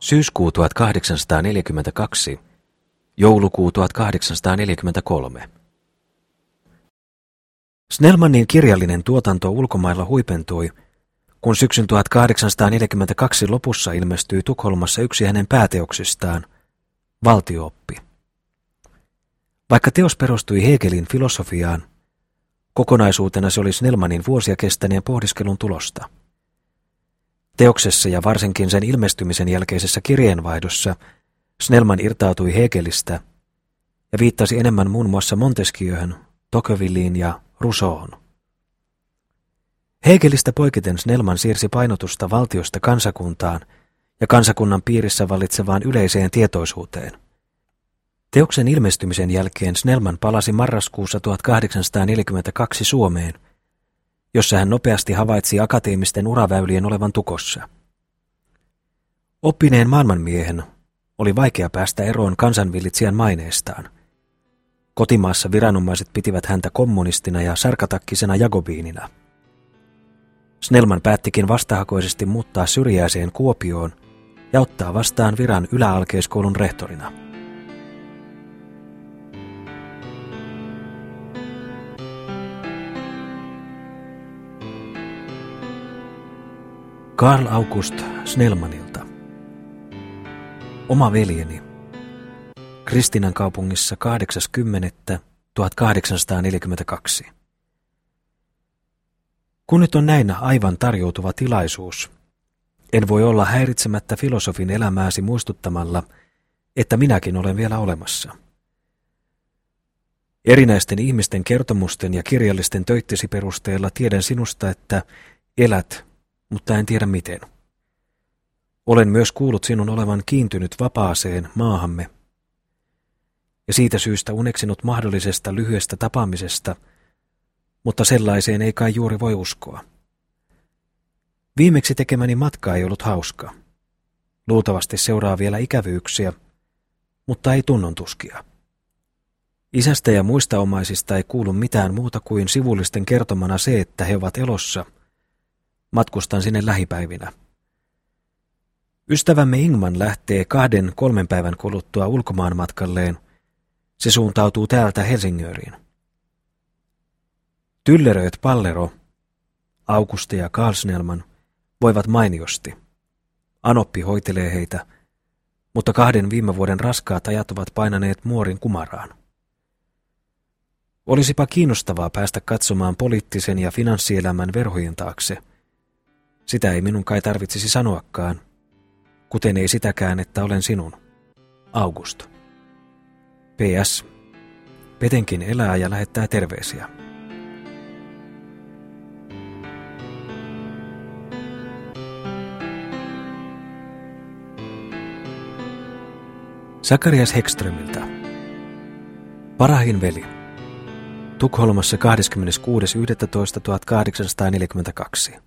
Syyskuu 1842, joulukuu 1843. Snellmanin kirjallinen tuotanto ulkomailla huipentui, kun syksyn 1842 lopussa ilmestyi Tukholmassa yksi hänen pääteoksistaan, Valtio-oppi. Vaikka teos perustui Hegelin filosofiaan, kokonaisuutena se oli Snellmanin vuosia kestäneen pohdiskelun tulosta. Teoksessa ja varsinkin sen ilmestymisen jälkeisessä kirjeenvaihdossa Snellman irtautui Hegelistä ja viittasi enemmän muun muassa Montesquieuhun, Tocquevilleen ja Rousseauhun. Hegelistä poiketen Snellman siirsi painotusta valtiosta kansakuntaan ja kansakunnan piirissä vallitsevaan yleiseen tietoisuuteen. Teoksen ilmestymisen jälkeen Snellman palasi marraskuussa 1842 Suomeen, jossa hän nopeasti havaitsi akateemisten uraväylien olevan tukossa. Oppineen maailmanmiehen oli vaikea päästä eroon kansanvillitsijän maineestaan. Kotimaassa viranomaiset pitivät häntä kommunistina ja sarkatakkisena jakobiinina. Snellman päättikin vastahakoisesti muuttaa syrjäiseen Kuopioon ja ottaa vastaan viran yläalkeiskoulun rehtorina. Carl August Snellmanilta. Oma veljeni. Kristiinankaupungissa 8.10.1842. Kun nyt on näin aivan tarjoutuva tilaisuus, en voi olla häiritsemättä filosofin elämääsi muistuttamalla, että minäkin olen vielä olemassa. Erinäisten ihmisten kertomusten ja kirjallisten töittesi perusteella tiedän sinusta, että elät, mutta en tiedä miten. Olen myös kuullut sinun olevan kiintynyt vapaaseen maahamme, ja siitä syystä uneksinut mahdollisesta lyhyestä tapaamisesta, mutta sellaiseen ei kai juuri voi uskoa. Viimeksi tekemäni matka ei ollut hauska. Luultavasti seuraa vielä ikävyyksiä, mutta ei tunnontuskia. Isästä ja muista omaisista ei kuulu mitään muuta kuin sivullisten kertomana se, että he ovat elossa. Matkustan sinne lähipäivinä. Ystävämme Ingman lähtee 2-3 päivän kuluttua ulkomaanmatkalleen. Se suuntautuu täältä Helsingöriin. Tylleröt Pallero, Auguste ja Carl Snellman voivat mainiosti. Anoppi hoitelee heitä, mutta 2 viime vuoden raskaat ajat ovat painaneet muorin kumaraan. Olisipa kiinnostavaa päästä katsomaan poliittisen ja finanssielämän verhojen taakse. Sitä ei minun kai tarvitsisi sanoakaan, kuten ei sitäkään, että olen sinun, August. PS. Petenkin elää ja lähettää terveisiä. Zacharias Hekströmiltä. Parahin veli. Tukholmassa 26.11.1842.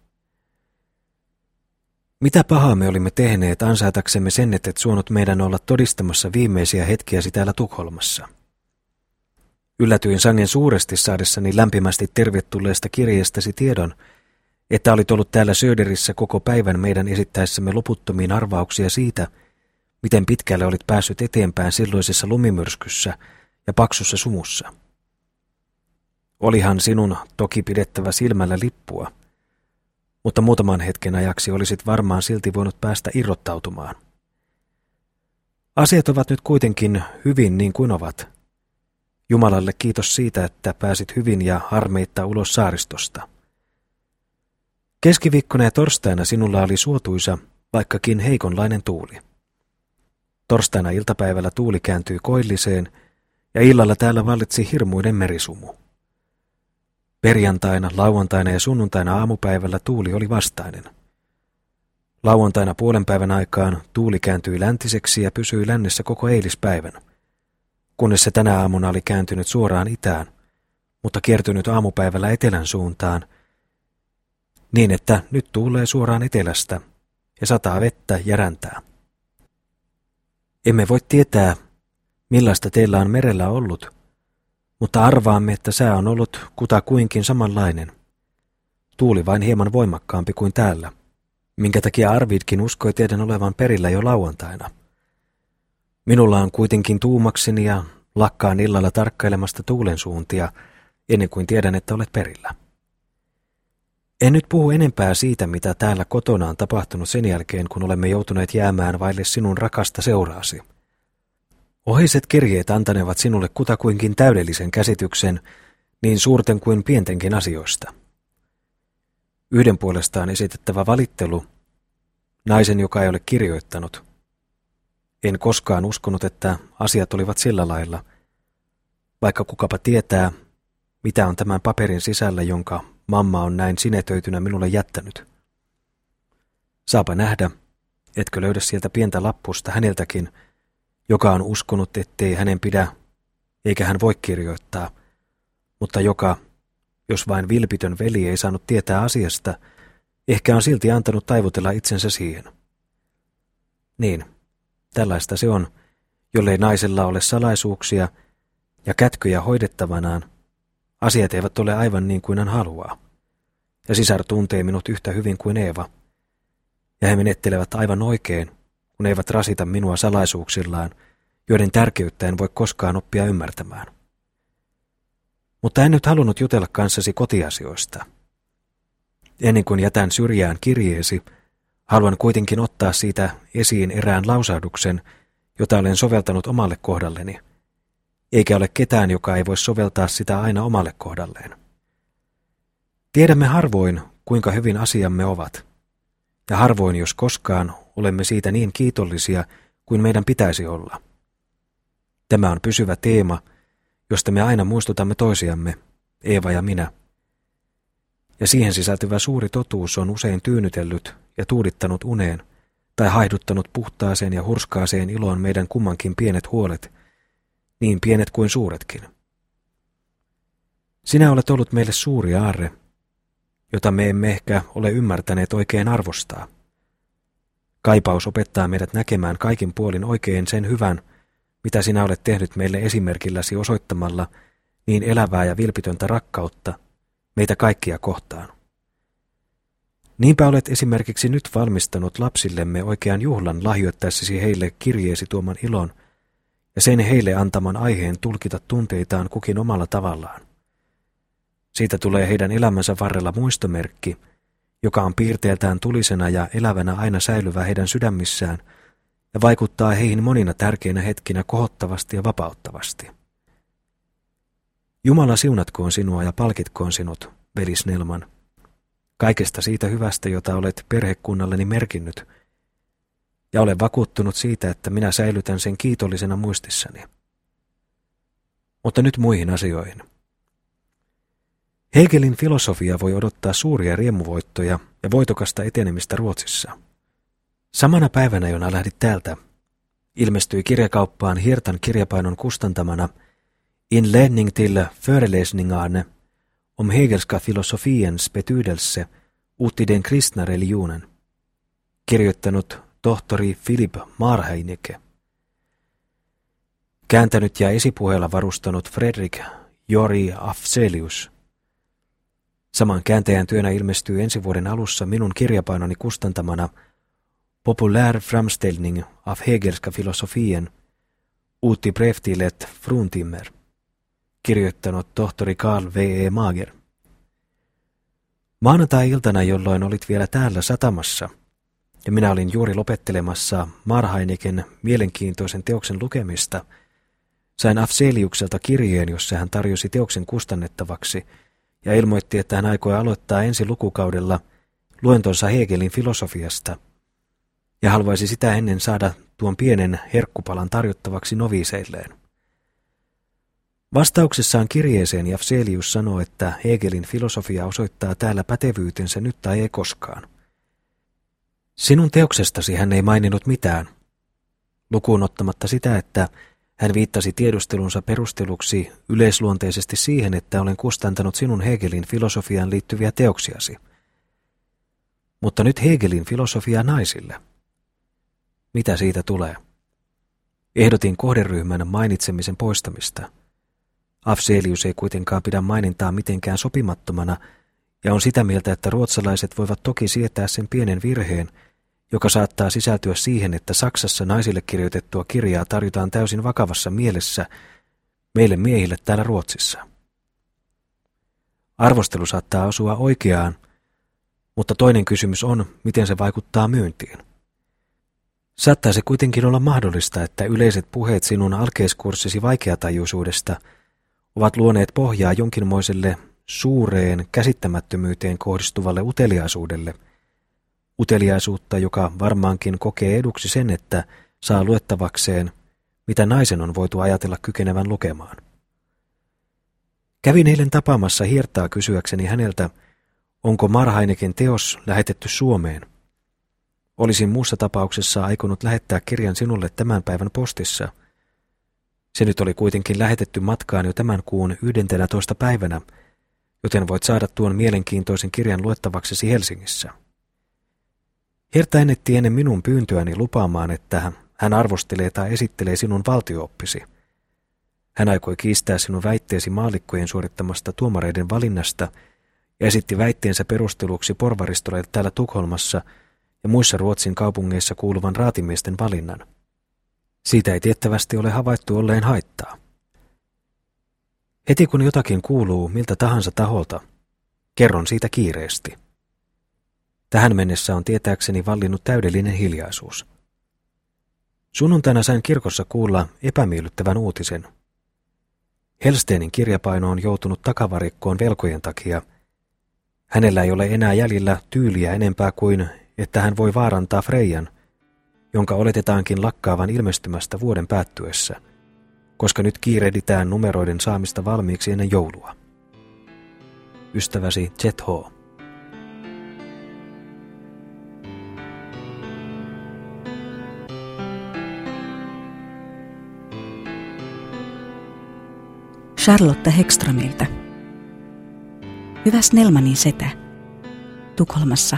Mitä pahaa me olimme tehneet ansaitaksemme sen, et suonut meidän olla todistamassa viimeisiä hetkiäsi täällä Tukholmassa? Yllätyin sangen suuresti saadessani lämpimästi tervetulleesta kirjeestäsi tiedon, että olit ollut täällä Söderissä koko päivän meidän esittäessämme loputtomiin arvauksia siitä, miten pitkälle olit päässyt eteenpäin silloisessa lumimyrskyssä ja paksussa sumussa. Olihan sinun toki pidettävä silmällä lippua, mutta muutaman hetken ajaksi olisit varmaan silti voinut päästä irrottautumaan. Asiat ovat nyt kuitenkin hyvin niin kuin ovat. Jumalalle kiitos siitä, että pääsit hyvin ja harmeitta ulos saaristosta. Keskiviikkona ja torstaina sinulla oli suotuisa, vaikkakin heikonlainen tuuli. Torstaina iltapäivällä tuuli kääntyi koilliseen ja illalla täällä vallitsi hirmuinen merisumu. Perjantaina, lauantaina ja sunnuntaina aamupäivällä tuuli oli vastainen. Lauantaina puolen päivän aikaan tuuli kääntyi läntiseksi ja pysyi lännessä koko eilispäivän, kunnes se tänä aamuna oli kääntynyt suoraan itään, mutta kiertynyt aamupäivällä etelän suuntaan, niin että nyt tuulee suoraan etelästä ja sataa vettä ja räntää. Emme voi tietää, millaista teillä on merellä ollut, mutta arvaamme, että sää on ollut kutakuinkin samanlainen. Tuuli vain hieman voimakkaampi kuin täällä, minkä takia Arvidkin uskoi teidän olevan perillä jo lauantaina. Minulla on kuitenkin tuumakseni ja lakkaan illalla tarkkailemasta tuulen suuntia, ennen kuin tiedän, että olet perillä. En nyt puhu enempää siitä, mitä täällä kotona on tapahtunut sen jälkeen, kun olemme joutuneet jäämään vaille sinun rakasta seuraasi. Ohiset kirjeet antanevat sinulle kutakuinkin täydellisen käsityksen niin suurten kuin pientenkin asioista. Yhden puolestaan esitettävä valittelu, naisen, joka ei ole kirjoittanut. En koskaan uskonut, että asiat olivat sillä lailla, vaikka kukapa tietää, mitä on tämän paperin sisällä, jonka mamma on näin sinetöitynä minulle jättänyt. Saapa nähdä, etkö löydä sieltä pientä lappusta häneltäkin, joka on uskonut, ettei hänen pidä, eikä hän voi kirjoittaa, mutta joka, jos vain vilpitön veli ei saanut tietää asiasta, ehkä on silti antanut taivutella itsensä siihen. Niin, tällaista se on, jollei naisella ole salaisuuksia ja kätkyjä hoidettavanaan. Asiat eivät ole aivan niin kuin hän haluaa. Ja sisar tuntee minut yhtä hyvin kuin Eeva. Ja he menettelevät aivan oikein, kun eivät rasita minua salaisuuksillaan, joiden tärkeyttä en voi koskaan oppia ymmärtämään. Mutta en nyt halunnut jutella kanssasi kotiasioista. Ennen kuin jätän syrjään kirjeesi, haluan kuitenkin ottaa siitä esiin erään lausahduksen, jota olen soveltanut omalle kohdalleni, eikä ole ketään, joka ei voi soveltaa sitä aina omalle kohdalleen. Tiedämme harvoin, kuinka hyvin asiamme ovat, ja harvoin, jos koskaan, olemme siitä niin kiitollisia kuin meidän pitäisi olla. Tämä on pysyvä teema, josta me aina muistutamme toisiamme, Eeva ja minä. Ja siihen sisältyvä suuri totuus on usein tyynnytellyt ja tuudittanut uneen, tai haihduttanut puhtaaseen ja hurskaaseen iloon meidän kummankin pienet huolet, niin pienet kuin suuretkin. Sinä olet ollut meille suuri aarre, jota me emme ehkä ole ymmärtäneet oikein arvostaa. Kaipaus opettaa meidät näkemään kaikin puolin oikein sen hyvän, mitä sinä olet tehnyt meille esimerkilläsi osoittamalla niin elävää ja vilpitöntä rakkautta meitä kaikkia kohtaan. Niinpä olet esimerkiksi nyt valmistanut lapsillemme oikean juhlan lahjoittaessasi heille kirjeesi tuoman ilon ja sen heille antaman aiheen tulkita tunteitaan kukin omalla tavallaan. Siitä tulee heidän elämänsä varrella muistomerkki, joka on piirteeltään tulisena ja elävänä aina säilyvä heidän sydämissään ja vaikuttaa heihin monina tärkeinä hetkinä kohottavasti ja vapauttavasti. Jumala siunatkoon sinua ja palkitkoon sinut, veli Snellman, kaikesta siitä hyvästä, jota olet perhekunnalleni merkinnyt, ja olen vakuuttunut siitä, että minä säilytän sen kiitollisena muistissani. Mutta nyt muihin asioihin. Hegelin filosofia voi odottaa suuria riemuvoittoja ja voitokasta etenemistä Ruotsissa. Samana päivänä, jona lähdit täältä, ilmestyi kirjakauppaan Hirtan kirjapainon kustantamana Inledning till föreläsningarna om Hegelska filosofiens betydelse uti den kristna religionen, kirjoittanut tohtori Philip Marhainicke. Kääntänyt ja esipuheella varustanut Fredrik Jori Afzelius. Saman kääntäjän työnä ilmestyy ensi vuoden alussa minun kirjapainoni kustantamana Populär framställning av Hegelska filosofien uti brevtillet Fruntimmer, kirjoittanut tohtori Carl V.E. Mager. Maanantai-iltana, jolloin olit vielä täällä satamassa, ja minä olin juuri lopettelemassa Marhainiken mielenkiintoisen teoksen lukemista, sain Afzeliukselta kirjeen, jossa hän tarjosi teoksen kustannettavaksi ja ilmoitti, että hän aikoi aloittaa ensi lukukaudella luentonsa Hegelin filosofiasta ja haluaisi sitä ennen saada tuon pienen herkkupalan tarjottavaksi noviiseilleen. Vastauksessaan kirjeeseen Afzelius sanoi, että Hegelin filosofia osoittaa täällä pätevyytensä nyt tai ei koskaan. Sinun teoksestasi hän ei maininnut mitään, lukuun ottamatta sitä, että hän viittasi tiedustelunsa perusteluksi yleisluonteisesti siihen, että olen kustantanut sinun Hegelin filosofiaan liittyviä teoksiasi. Mutta nyt Hegelin filosofia naisille. Mitä siitä tulee? Ehdotin kohderyhmän mainitsemisen poistamista. Afzelius ei kuitenkaan pidä mainintaa mitenkään sopimattomana ja on sitä mieltä, että ruotsalaiset voivat toki sietää sen pienen virheen, joka saattaa sisältyä siihen, että Saksassa naisille kirjoitettua kirjaa tarjotaan täysin vakavassa mielessä meille miehille täällä Ruotsissa. Arvostelu saattaa osua oikeaan, mutta toinen kysymys on, miten se vaikuttaa myyntiin. Saattaa se kuitenkin olla mahdollista, että yleiset puheet sinun alkeiskurssisi vaikeatajuisuudesta ovat luoneet pohjaa jonkinmoiselle suureen käsittämättömyyteen kohdistuvalle uteliaisuudelle, uteliaisuutta, joka varmaankin kokee eduksi sen, että saa luettavakseen, mitä naisen on voitu ajatella kykenevän lukemaan. Kävin eilen tapaamassa Hiertaa kysyäkseni häneltä, onko Marhaineken teos lähetetty Suomeen. Olisin muussa tapauksessa aikonut lähettää kirjan sinulle tämän päivän postissa. Se nyt oli kuitenkin lähetetty matkaan jo tämän kuun 11. päivänä, joten voit saada tuon mielenkiintoisen kirjan luettavaksesi Helsingissä. Hierta ennätti ennen minun pyyntöäni lupaamaan, että hän arvostelee tai esittelee sinun valtio-oppisi. Hän aikoi kiistää sinun väitteesi maallikkojen suorittamasta tuomareiden valinnasta ja esitti väitteensä perusteluksi porvaristolle täällä Tukholmassa ja muissa Ruotsin kaupungeissa kuuluvan raatimiesten valinnan. Siitä ei tiettävästi ole havaittu olleen haittaa. Heti kun jotakin kuuluu miltä tahansa taholta, kerron siitä kiireesti. Tähän mennessä on tietääkseni vallinnut täydellinen hiljaisuus. Sunnuntaina sain kirkossa kuulla epämiellyttävän uutisen. Hellstenin kirjapaino on joutunut takavarikkoon velkojen takia. Hänellä ei ole enää jäljellä tyyliä enempää kuin, että hän voi vaarantaa Freijan, jonka oletetaankin lakkaavan ilmestymästä vuoden päättyessä, koska nyt kiirehditään numeroiden saamista valmiiksi ennen joulua. Ystäväsi Z.H. Charlotte Häggströmiltä. Hyvä Snellmanin setä. Tukholmassa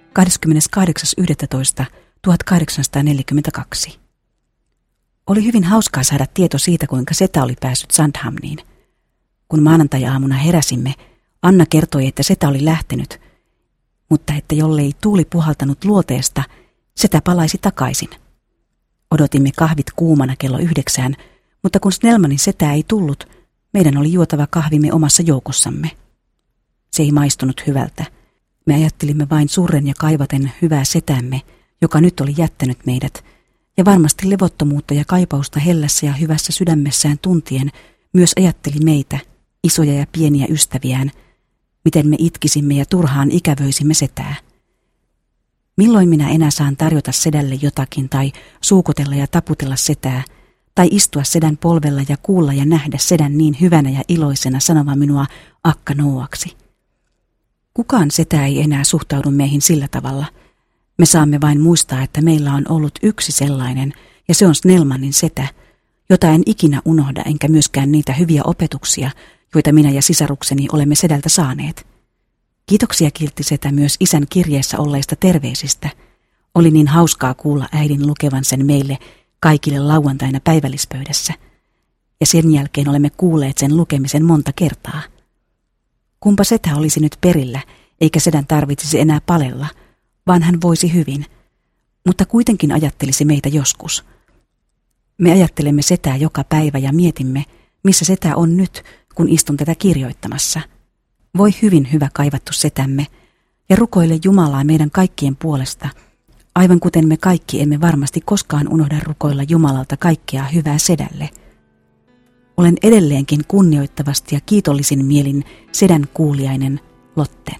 28.11.1842. Oli hyvin hauskaa saada tieto siitä, kuinka setä oli päässyt Sandhamniin. Kun maanantai-aamuna heräsimme, Anna kertoi, että setä oli lähtenyt, mutta että jollei tuuli puhaltanut luoteesta, setä palaisi takaisin. Odotimme kahvit kuumana kello 9, mutta kun Snellmanin setä ei tullut, meidän oli juotava kahvimme omassa joukossamme. Se ei maistunut hyvältä. Me ajattelimme vain surren ja kaivaten hyvää setämme, joka nyt oli jättänyt meidät, ja varmasti levottomuutta ja kaipausta hellässä ja hyvässä sydämessään tuntien myös ajatteli meitä, isoja ja pieniä ystäviään, miten me itkisimme ja turhaan ikävöisimme setää. Milloin minä enää saan tarjota sedälle jotakin tai suukotella ja taputella setää, tai istua sedän polvella ja kuulla ja nähdä sedän niin hyvänä ja iloisena sanovan minua akka nouaksi. Kukaan setä ei enää suhtaudu meihin sillä tavalla. Me saamme vain muistaa, että meillä on ollut yksi sellainen, ja se on Snellmanin setä, jota en ikinä unohda enkä myöskään niitä hyviä opetuksia, joita minä ja sisarukseni olemme sedältä saaneet. Kiitoksia kiltti setä myös isän kirjeessä olleista terveisistä. Oli niin hauskaa kuulla äidin lukevan sen meille kaikille lauantaina päivällispöydässä, ja sen jälkeen olemme kuulleet sen lukemisen monta kertaa. Kumpa setä olisi nyt perillä, eikä sedän tarvitsisi enää palella, vaan hän voisi hyvin, mutta kuitenkin ajattelisi meitä joskus. Me ajattelemme setää joka päivä ja mietimme, missä setä on nyt, kun istun tätä kirjoittamassa. Voi hyvin hyvä kaivattu setämme, ja rukoile Jumalaa meidän kaikkien puolesta, aivan kuten me kaikki emme varmasti koskaan unohda rukoilla Jumalalta kaikkea hyvää sedälle. Olen edelleenkin kunnioittavasti ja kiitollisin mielin sedän kuuliainen Lotten.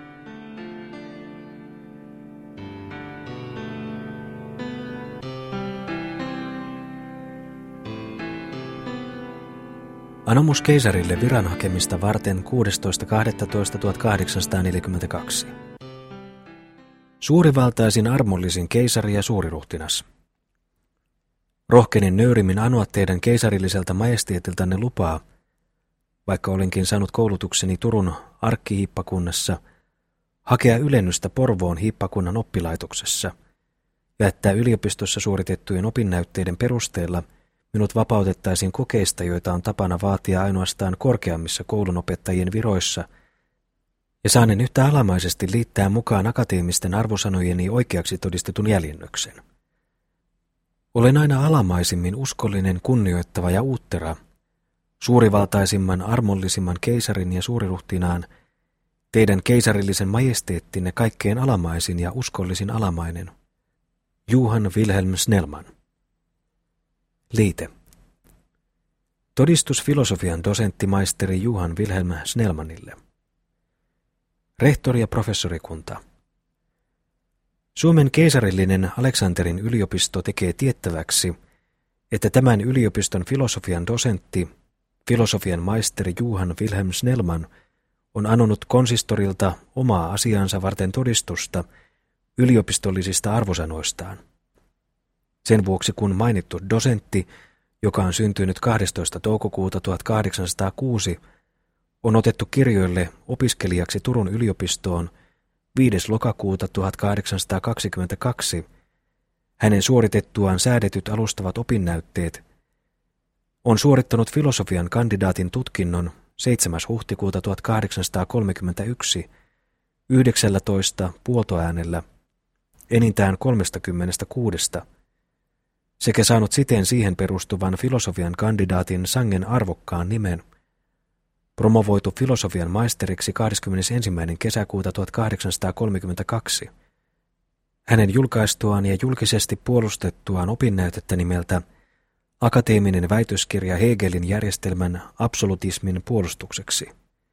Anomus keisarille viran hakemista varten 16.12.1842. Suurivaltaisin armollisin keisari ja suuriruhtinas. Rohkenin nöyrimmin anoa teidän keisarilliselta majesteetiltanne lupaa, vaikka olinkin saanut koulutukseni Turun arkkihiippakunnassa, hakea ylennystä Porvoon hiippakunnan oppilaitoksessa ja että yliopistossa suoritettujen opinnäytteiden perusteella minut vapautettaisiin kokeista, joita on tapana vaatia ainoastaan korkeammissa koulunopettajien viroissa, ja saanen yhtä alamaisesti liittää mukaan akateemisten arvosanojeni oikeaksi todistetun jäljennöksen. Olen aina alamaisimmin uskollinen, kunnioittava ja uuttera, suurivaltaisimman, armollisimman keisarin ja suuriruhtinaan, teidän keisarillisen majesteettinne kaikkein alamaisin ja uskollisin alamainen, Johan Wilhelm Snellman. Liite. Todistus filosofian dosenttimaisteri Johan Wilhelm Snellmanille. Rehtori ja professorikunta. Suomen keisarillinen Aleksanterin yliopisto tekee tiettäväksi, että tämän yliopiston filosofian dosentti, filosofian maisteri Johan Wilhelm Snellman on anonut konsistorilta omaa asiansa varten todistusta yliopistollisista arvosanoistaan. Sen vuoksi kun mainittu dosentti, joka on syntynyt 12. toukokuuta 1806, on otettu kirjoille opiskelijaksi Turun yliopistoon 5. lokakuuta 1822, hänen suoritettuaan säädetyt alustavat opinnäytteet, on suorittanut filosofian kandidaatin tutkinnon 7. huhtikuuta 1831 19 puoltoäänellä enintään 36 sekä saanut siten siihen perustuvan filosofian kandidaatin sangen arvokkaan nimen, promovoitu filosofian maisteriksi 21. kesäkuuta 1832. Hänen julkaistuaan ja julkisesti puolustettuaan opinnäytettä nimeltä Akateeminen väitöskirja Hegelin järjestelmän absolutismin puolustukseksi.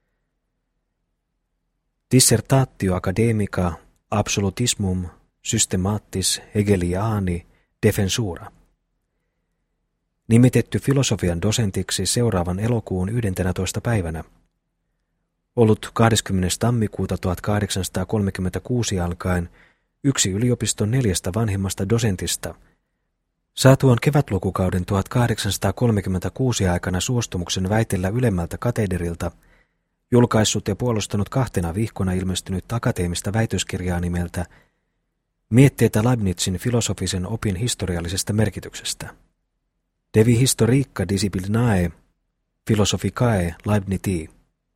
Dissertatio academica absolutismum systematis Hegeliani defensura. Nimitetty filosofian dosentiksi seuraavan elokuun 11. päivänä. Ollut 20. tammikuuta 1836 alkaen yksi yliopiston 4 vanhimmasta dosentista, saatuaan kevätlukukauden 1836 aikana suostumuksen väitellä ylemmältä katederilta, julkaissut ja puolustanut 2 vihkona ilmestynyt akateemista väitöskirjaa nimeltä Mietteitä Leibnizin filosofisen opin historiallisesta merkityksestä. Devi historica disciplinae philosophicae Leibnizi,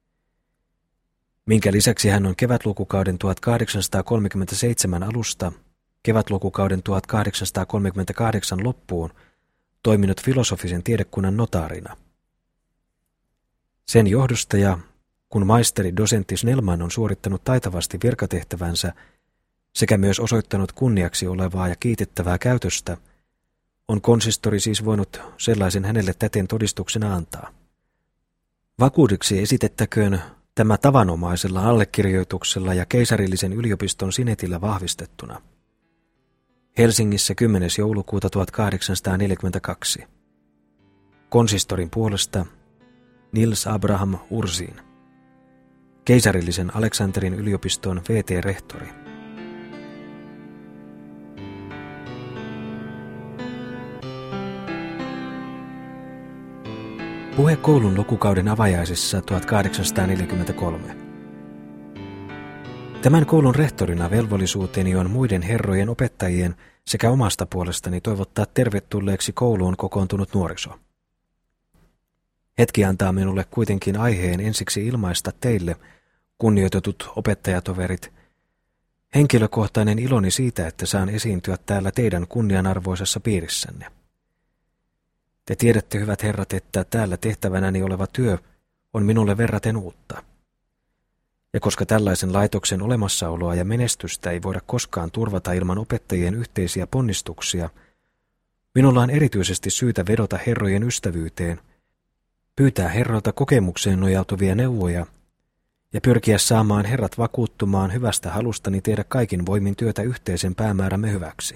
minkä lisäksi hän on kevätlukukauden 1837 alusta kevätlukukauden 1838 loppuun toiminut filosofisen tiedekunnan notaarina. Sen johdosta ja kun maisteri dosentti Snellman on suorittanut taitavasti virkatehtävänsä sekä myös osoittanut kunniaksi olevaa ja kiitettävää käytöstä, on konsistori siis voinut sellaisen hänelle täten todistuksena antaa. Vakuudeksi esitettäköön tämä tavanomaisella allekirjoituksella ja keisarillisen yliopiston sinetillä vahvistettuna. Helsingissä 10. joulukuuta 1842. Konsistorin puolesta Nils Abraham Ursin. Keisarillisen Aleksanterin yliopiston VT-rehtori. Puhe koulun lukukauden avajaisissa 1843. Tämän koulun rehtorina velvollisuuteni on muiden herrojen opettajien sekä omasta puolestani toivottaa tervetulleeksi kouluun kokoontunut nuoriso. Hetki antaa minulle kuitenkin aiheen ensiksi ilmaista teille, kunnioitetut opettajatoverit, henkilökohtainen iloni siitä, että saan esiintyä täällä teidän kunnianarvoisessa piirissänne. Te tiedätte, hyvät herrat, että täällä tehtävänäni oleva työ on minulle verraten uutta. Ja koska tällaisen laitoksen olemassaoloa ja menestystä ei voida koskaan turvata ilman opettajien yhteisiä ponnistuksia, minulla on erityisesti syytä vedota herrojen ystävyyteen, pyytää herroilta kokemukseen nojautuvia neuvoja ja pyrkiä saamaan herrat vakuuttumaan hyvästä halustani tehdä kaikin voimin työtä yhteisen päämäärämme hyväksi.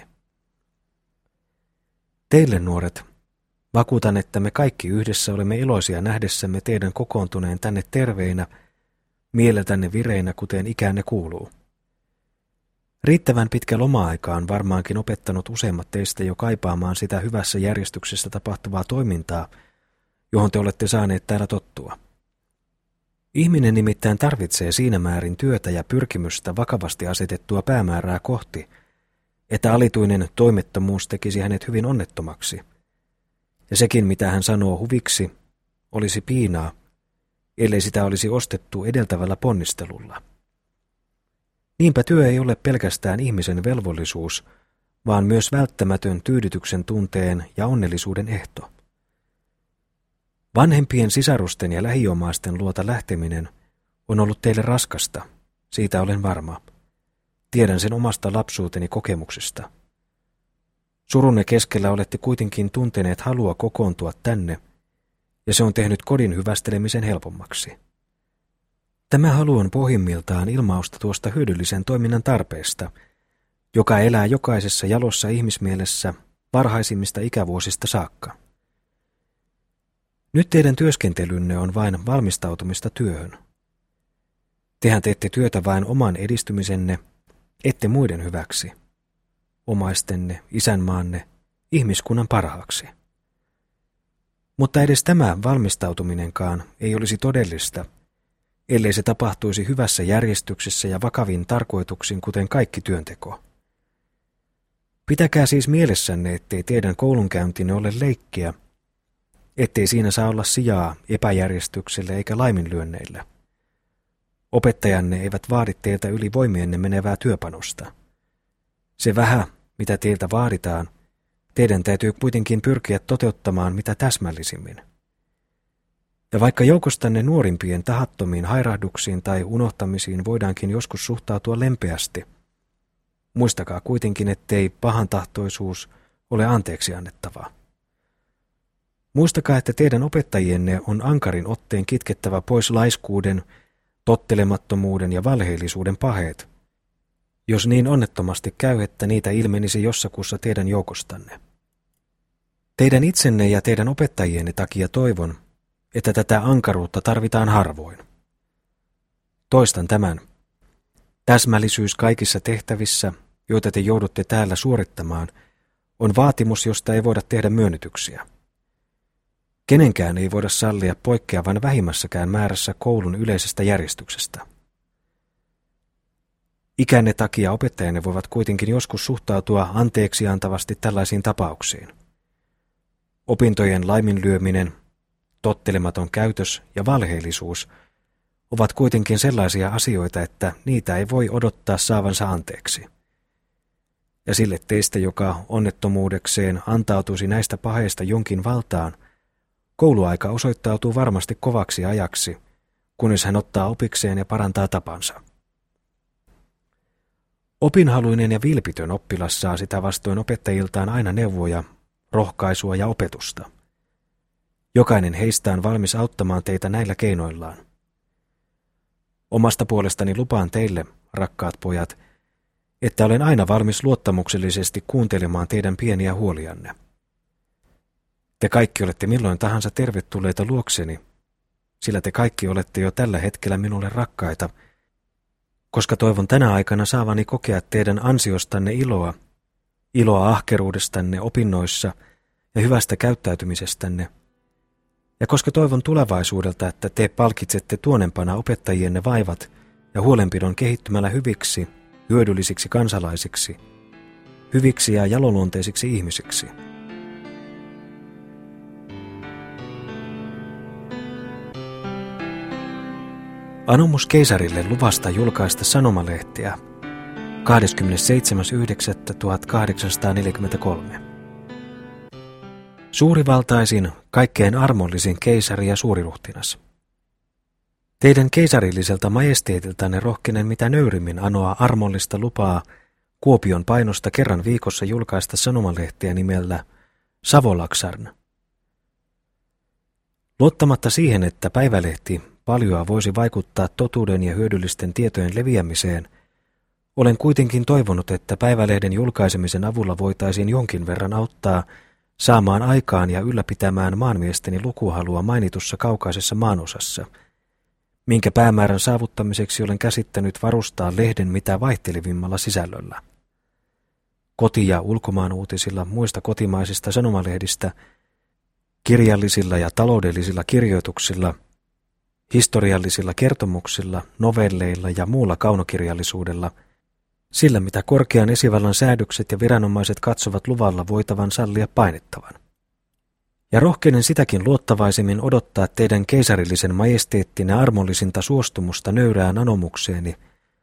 Teille, nuoret, vakuutan, että me kaikki yhdessä olemme iloisia nähdessämme teidän kokoontuneen tänne terveinä, mieleltänne vireinä, kuten ikänne kuuluu. Riittävän pitkä loma-aika on varmaankin opettanut useimmat teistä jo kaipaamaan sitä hyvässä järjestyksessä tapahtuvaa toimintaa, johon te olette saaneet täällä tottua. Ihminen nimittäin tarvitsee siinä määrin työtä ja pyrkimystä vakavasti asetettua päämäärää kohti, että alituinen toimettomuus tekisi hänet hyvin onnettomaksi. Ja sekin, mitä hän sanoo huviksi, olisi piinaa, ellei sitä olisi ostettu edeltävällä ponnistelulla. Niinpä työ ei ole pelkästään ihmisen velvollisuus, vaan myös välttämätön tyydytyksen tunteen ja onnellisuuden ehto. Vanhempien sisarusten ja lähiomaisten luota lähteminen on ollut teille raskasta, siitä olen varma. Tiedän sen omasta lapsuuteni kokemuksesta. Surunne keskellä olette kuitenkin tunteneet halua kokoontua tänne, ja se on tehnyt kodin hyvästelemisen helpommaksi. Tämä halu on pohjimmiltaan ilmausta tuosta hyödyllisen toiminnan tarpeesta, joka elää jokaisessa jalossa ihmismielessä varhaisimmista ikävuosista saakka. Nyt teidän työskentelynne on vain valmistautumista työhön. Tehän teette työtä vain oman edistymisenne, ette muiden hyväksi, omaistenne, isänmaanne, ihmiskunnan parhaaksi. Mutta edes tämä valmistautuminenkaan ei olisi todellista, ellei se tapahtuisi hyvässä järjestyksessä ja vakavin tarkoituksin, kuten kaikki työnteko. Pitäkää siis mielessänne, ettei teidän koulunkäyntinne ole leikkiä, ettei siinä saa olla sijaa epäjärjestykselle eikä laiminlyönneille. Opettajanne eivät vaadi teiltä yli voimienne menevää työpanosta. Se vähä, mitä teiltä vaaditaan, teidän täytyy kuitenkin pyrkiä toteuttamaan mitä täsmällisimmin. Ja vaikka joukostanne nuorimpien tahattomiin hairahduksiin tai unohtamisiin voidaankin joskus suhtautua lempeästi, muistakaa kuitenkin, ettei pahantahtoisuus ole anteeksi annettavaa. Muistakaa, että teidän opettajienne on ankarin otteen kitkettävä pois laiskuuden, tottelemattomuuden ja valheellisuuden paheet, jos niin onnettomasti käy, että niitä ilmenisi jossakussa teidän joukostanne. Teidän itsenne ja teidän opettajienne takia toivon, että tätä ankaruutta tarvitaan harvoin. Toistan tämän. Täsmällisyys kaikissa tehtävissä, joita te joudutte täällä suorittamaan, on vaatimus, josta ei voida tehdä myönnytyksiä. Kenenkään ei voida sallia poikkeavan vähimmässäkään määrässä koulun yleisestä järjestyksestä. Ikänne takia opettajanne voivat kuitenkin joskus suhtautua anteeksi antavasti tällaisiin tapauksiin. Opintojen laiminlyöminen, tottelematon käytös ja valheellisuus ovat kuitenkin sellaisia asioita, että niitä ei voi odottaa saavansa anteeksi. Ja sille teistä, joka onnettomuudekseen antautuisi näistä paheista jonkin valtaan, kouluaika osoittautuu varmasti kovaksi ajaksi, kunnes hän ottaa opikseen ja parantaa tapansa. Opinhaluinen ja vilpitön oppilas saa sitä vastoin opettajiltaan aina neuvoja, rohkaisua ja opetusta. Jokainen heistä on valmis auttamaan teitä näillä keinoillaan. Omasta puolestani lupaan teille, rakkaat pojat, että olen aina valmis luottamuksellisesti kuuntelemaan teidän pieniä huolianne. Te kaikki olette milloin tahansa tervetulleita luokseni, sillä te kaikki olette jo tällä hetkellä minulle rakkaita, koska toivon tänä aikana saavani kokea teidän ansiostanne iloa ahkeruudestanne opinnoissa ja hyvästä käyttäytymisestänne, ja koska toivon tulevaisuudelta, että te palkitsette tuonempana opettajienne vaivat ja huolenpidon kehittymällä hyviksi, hyödyllisiksi kansalaisiksi, hyviksi ja jaloluonteisiksi ihmisiksi. Anomus keisarille luvasta julkaista sanomalehtiä 27.9.1843. Suurivaltaisin, kaikkein armollisin keisari ja suuriruhtinas. Teidän keisarilliselta majesteetiltanne rohkenen mitä nöyrimmin anoa armollista lupaa Kuopion painosta kerran viikossa julkaista sanomalehtiä nimellä Savolaksarn. Luottamatta siihen, että päivälehti paljoa voisi vaikuttaa totuuden ja hyödyllisten tietojen leviämiseen, olen kuitenkin toivonut, että päivälehden julkaisemisen avulla voitaisiin jonkin verran auttaa saamaan aikaan ja ylläpitämään maanmiesteni lukuhalua mainitussa kaukaisessa maanosassa, minkä päämäärän saavuttamiseksi olen käsittänyt varustaa lehden mitä vaihtelevimmalla sisällöllä. Koti- ja ulkomaanuutisilla muista kotimaisista sanomalehdistä, kirjallisilla ja taloudellisilla kirjoituksilla, historiallisilla kertomuksilla, novelleilla ja muulla kaunokirjallisuudella, sillä mitä korkean esivallan säädökset ja viranomaiset katsovat luvalla voitavan sallia painettavan. Ja rohkenen sitäkin luottavaisemmin odottaa teidän keisarillisen majesteettinne armollisinta suostumusta nöyrään anomukseeni,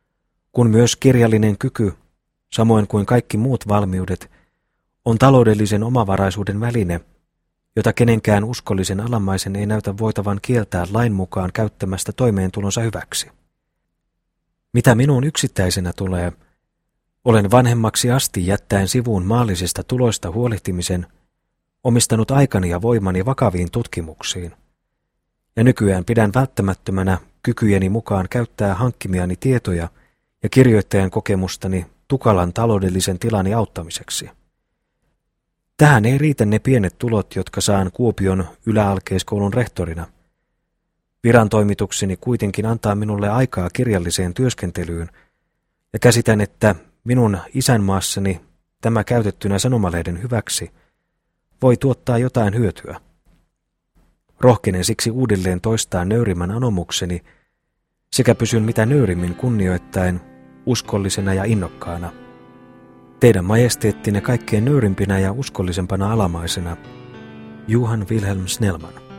Kun myös kirjallinen kyky, samoin kuin kaikki muut valmiudet, on taloudellisen omavaraisuuden väline, jota kenenkään uskollisen alamaisen ei näytä voitavan kieltää lain mukaan käyttämästä toimeentulonsa hyväksi. Mitä minun yksittäisenä tulee, olen vanhemmaksi asti jättäen sivuun maallisista tuloista huolehtimisen, omistanut aikani ja voimani vakaviin tutkimuksiin, ja nykyään pidän välttämättömänä kykyjeni mukaan käyttää hankkimiani tietoja ja kirjoittajan kokemustani tukalan taloudellisen tilani auttamiseksi. Tähän ei riitä ne pienet tulot, jotka saan Kuopion yläalkeiskoulun rehtorina. Virantoimitukseni kuitenkin antaa minulle aikaa kirjalliseen työskentelyyn, ja käsitän, että minun isänmaassani tämä käytettynä sanomalehden hyväksi voi tuottaa jotain hyötyä. Rohkenen siksi uudelleen toistaa nöyrimmän anomukseni sekä pysyn mitä nöyrimmin kunnioittaen, uskollisena ja innokkaana. Teidän majesteettinne kaikkein nöyrimpinä ja uskollisempana alamaisena, Johan Wilhelm Snellman.